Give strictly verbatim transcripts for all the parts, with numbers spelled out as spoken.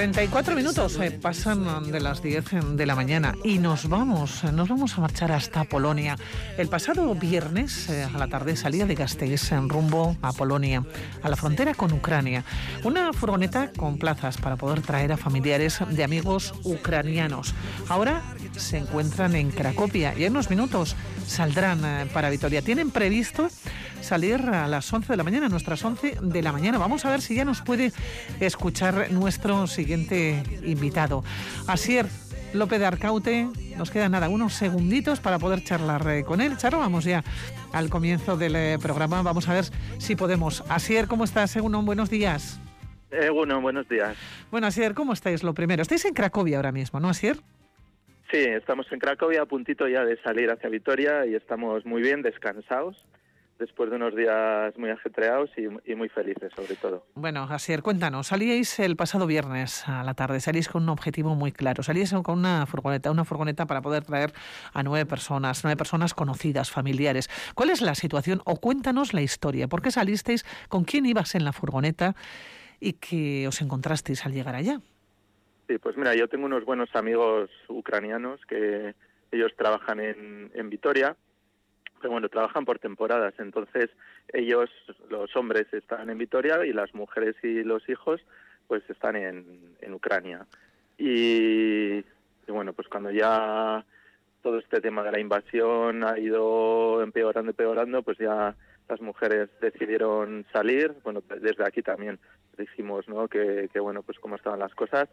treinta y cuatro minutos eh, pasan de las diez de la mañana y nos vamos, nos vamos a marchar hasta Polonia. El pasado viernes eh, a la tarde salía de Gasteiz en rumbo a Polonia, a la frontera con Ucrania. Una furgoneta con plazas para poder traer a familiares de amigos ucranianos. Ahora se encuentran en Cracovia y en unos minutos saldrán eh, para Vitoria. Tienen previsto salir a las once de la mañana, nuestras once de la mañana. Vamos a ver si ya nos puede escuchar nuestro siguiente invitado. Asier López de Arcaute, nos quedan nada, unos segunditos para poder charlar eh, con él. Charo, vamos ya al comienzo del eh, programa. Vamos a ver si podemos. Asier, ¿cómo estás? Egunon, buenos días. Egunon, buenos días. Bueno, Asier, ¿cómo estáis? Lo primero, estáis en Cracovia ahora mismo, ¿no, Asier? Sí, estamos en Cracovia, a puntito ya de salir hacia Vitoria y estamos muy bien, descansados, después de unos días muy ajetreados y, y muy felices, sobre todo. Bueno, Asier, cuéntanos, salíais el pasado viernes a la tarde, salís con un objetivo muy claro, salíais con una furgoneta, una furgoneta para poder traer a nueve personas, nueve personas conocidas, familiares. ¿Cuál es la situación? O cuéntanos la historia, ¿por qué salisteis? ¿Con quién ibas en la furgoneta? ¿Y qué os encontrasteis al llegar allá? Sí, pues mira, yo tengo unos buenos amigos ucranianos que ellos trabajan en, en Vitoria, pero bueno, trabajan por temporadas, entonces ellos, los hombres, están en Vitoria y las mujeres y los hijos pues están en, en Ucrania. Y, y bueno, pues cuando ya todo este tema de la invasión ha ido empeorando, empeorando, pues ya las mujeres decidieron salir. Bueno, desde aquí también dijimos, ¿no?, que, que bueno, pues cómo estaban las cosas.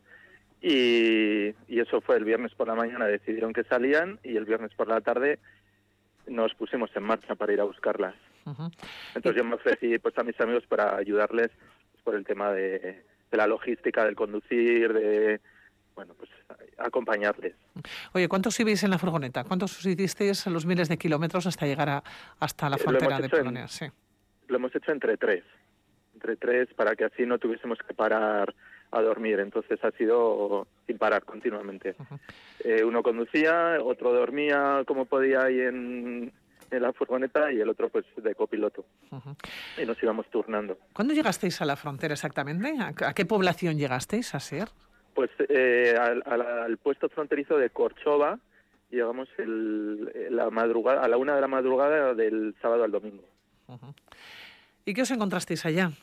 Y, y eso fue el viernes por la mañana, decidieron que salían y el viernes por la tarde nos pusimos en marcha para ir a buscarlas. Uh-huh. Entonces yo me ofrecí pues a mis amigos para ayudarles pues, por el tema de, de la logística, del conducir, de bueno pues acompañarles. Oye, ¿cuántos ibais en la furgoneta? ¿Cuántos hicisteis los miles de kilómetros hasta llegar a, hasta la frontera de Polonia? En, sí. Lo hemos hecho entre tres, entre tres para que así no tuviésemos que parar a dormir, entonces ha sido sin parar continuamente. Uh-huh. Eh, uno conducía, otro dormía como podía ahí en, en la furgoneta y el otro pues de copiloto. Uh-huh. Y nos íbamos turnando. ¿Cuándo llegasteis a la frontera exactamente? ¿A, a qué población llegasteis, Asier? Pues eh, al, al, al puesto fronterizo de Korchova llegamos el, la madrugada, a la una de la madrugada del sábado al domingo. Uh-huh. ¿Y qué os encontrasteis allá?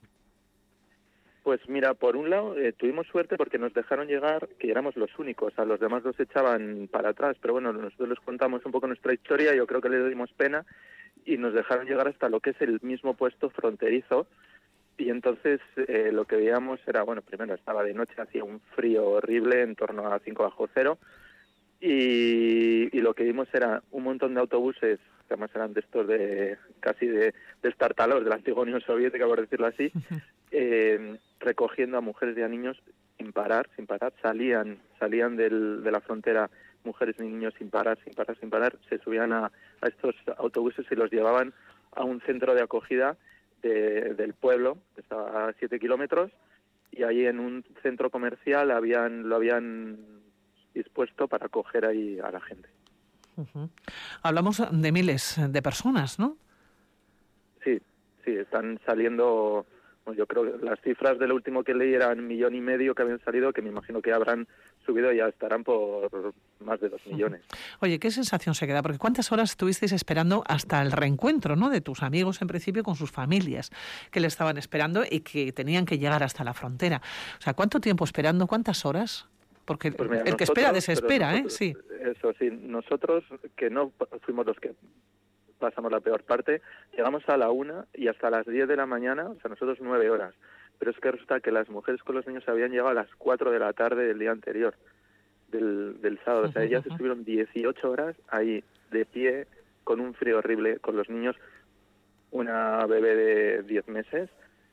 Pues mira, por un lado eh, tuvimos suerte porque nos dejaron llegar, que éramos los únicos, a los demás los echaban para atrás, pero bueno, nosotros les contamos un poco nuestra historia, yo creo que les dimos pena y nos dejaron llegar hasta lo que es el mismo puesto fronterizo y entonces eh, lo que veíamos era, bueno, primero estaba de noche, hacía un frío horrible, en torno a cinco bajo cero y, y lo que vimos era un montón de autobuses, que además eran de estos de casi de destartalos de la antigua Unión Soviética, por decirlo así, eh, recogiendo a mujeres y a niños sin parar, sin parar, salían salían del, de la frontera mujeres y niños sin parar, sin parar, sin parar, se subían a, a estos autobuses y los llevaban a un centro de acogida de, del pueblo, que estaba a siete kilómetros, y ahí en un centro comercial habían lo habían dispuesto para acoger ahí a la gente. Uh-huh. Hablamos de miles de personas, ¿no? Sí, sí, están saliendo. Yo creo que las cifras del último que leí eran un millón y medio que habían salido, que me imagino que habrán subido y ya estarán por más de dos millones. Oye, ¿qué sensación se queda? Porque ¿cuántas horas estuvisteis esperando hasta el reencuentro, ¿no?, de tus amigos, en principio, con sus familias, que le estaban esperando y que tenían que llegar hasta la frontera? O sea, ¿cuánto tiempo esperando? ¿Cuántas horas? Porque pues mira, el que espera desespera, ¿eh? Sí. Eso sí, nosotros que no fuimos los que pasamos la peor parte, llegamos a la una y hasta las diez de la mañana, o sea, nosotros nueve horas. Pero es que resulta que las mujeres con los niños habían llegado a las cuatro de la tarde del día anterior, del, del sábado. O sea, ellas estuvieron dieciocho horas ahí, de pie, con un frío horrible, con los niños, una bebé de diez meses,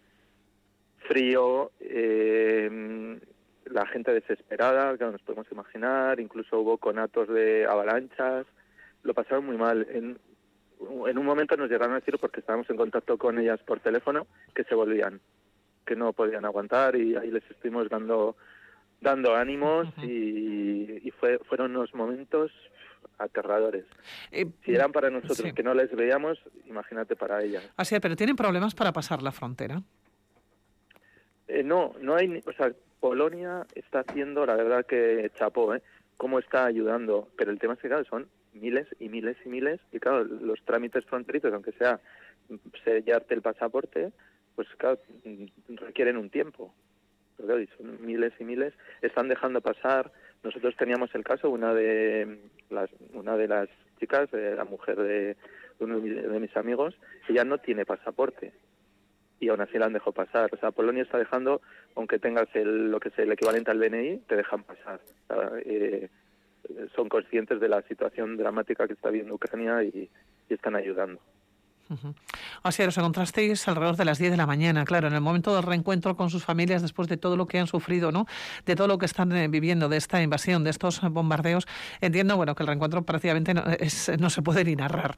frío, eh, la gente desesperada, que nos podemos imaginar, incluso hubo conatos de avalanchas, lo pasaron muy mal. En, en un momento nos llegaron a decir, porque estábamos en contacto con ellas por teléfono, que se volvían, que no podían aguantar y ahí les estuvimos dando dando ánimos uh-huh. y, y fue, fueron unos momentos aterradores. Eh, si eran para nosotros sí. que no les veíamos, imagínate para ellas. Así, pero ¿tienen problemas para pasar la frontera? Eh, no, no hay, o sea, Polonia está haciendo, la verdad que chapó, ¿eh? Cómo está ayudando, pero el tema es que, claro, son miles y miles y miles, y claro, los trámites fronterizos, aunque sea sellarte el pasaporte, pues claro, requieren un tiempo. Pero claro, y son miles y miles, están dejando pasar. Nosotros teníamos el caso, una de las, una de las chicas, eh, la mujer de uno de mis amigos, ella no tiene pasaporte y aún así la han dejado pasar. O sea, Polonia está dejando, aunque tengas el, lo que es el equivalente al D N I, te dejan pasar. O sea, eh, son conscientes de la situación dramática que está viviendo Ucrania y, y están ayudando. Uh-huh. Así os encontrasteis alrededor de las diez de la mañana, claro, en el momento del reencuentro con sus familias después de todo lo que han sufrido, ¿no? De todo lo que están eh, viviendo, de esta invasión, de estos bombardeos. Entiendo, bueno, que el reencuentro prácticamente no, es, no se puede ni narrar.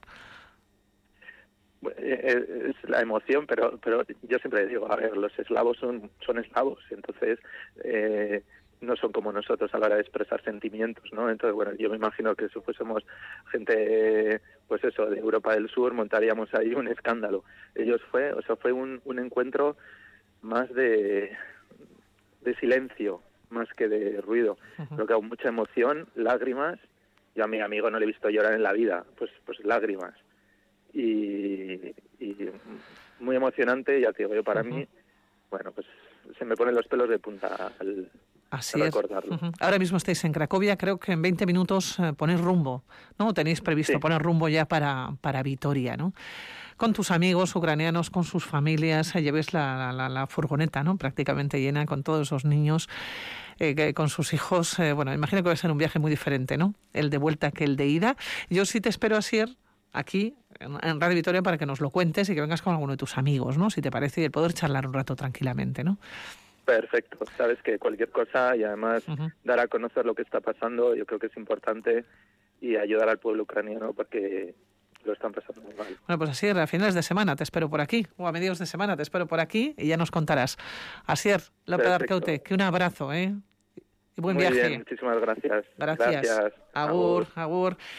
Es la emoción, pero pero yo siempre digo, a ver, los eslavos son son eslavos, entonces eh, no son como nosotros a la hora de expresar sentimientos, ¿no? Entonces, bueno, yo me imagino que si fuésemos gente, pues eso, de Europa del Sur, montaríamos ahí un escándalo. Ellos fue, o sea, fue un, un encuentro más de, de silencio, más que de ruido. Uh-huh. Creo que hubo mucha emoción, lágrimas. Yo a mi amigo no le he visto llorar en la vida, pues pues lágrimas. Y, y muy emocionante, ya te digo yo, para uh-huh. mí, bueno, pues se me ponen los pelos de punta al, Así al es. recordarlo. Uh-huh. Ahora mismo estáis en Cracovia, creo que en veinte minutos eh, ponéis rumbo, ¿no? Tenéis previsto sí. poner rumbo ya para, para Vitoria, ¿no? Con tus amigos ucranianos, con sus familias, eh, llevéis la, la, la furgoneta, ¿no? Prácticamente llena con todos esos niños, eh, que, con sus hijos. Eh, bueno, imagino que va a ser un viaje muy diferente, ¿no? El de vuelta que el de ida. Yo sí te espero, Asier, aquí en Radio Vitoria para que nos lo cuentes y que vengas con alguno de tus amigos, ¿no? Si te parece, y el poder charlar un rato tranquilamente, ¿no? Perfecto. Sabes que cualquier cosa y además uh-huh. dar a conocer lo que está pasando, yo creo que es importante y ayudar al pueblo ucraniano porque lo están pasando muy mal. Bueno, pues Asier, a finales de semana te espero por aquí, o a mediados de semana te espero por aquí y ya nos contarás. Asier López Arcaute, que un abrazo, ¿eh? Y buen muy viaje. Bien, muchísimas gracias. Gracias. Gracias. Agur, agur. agur.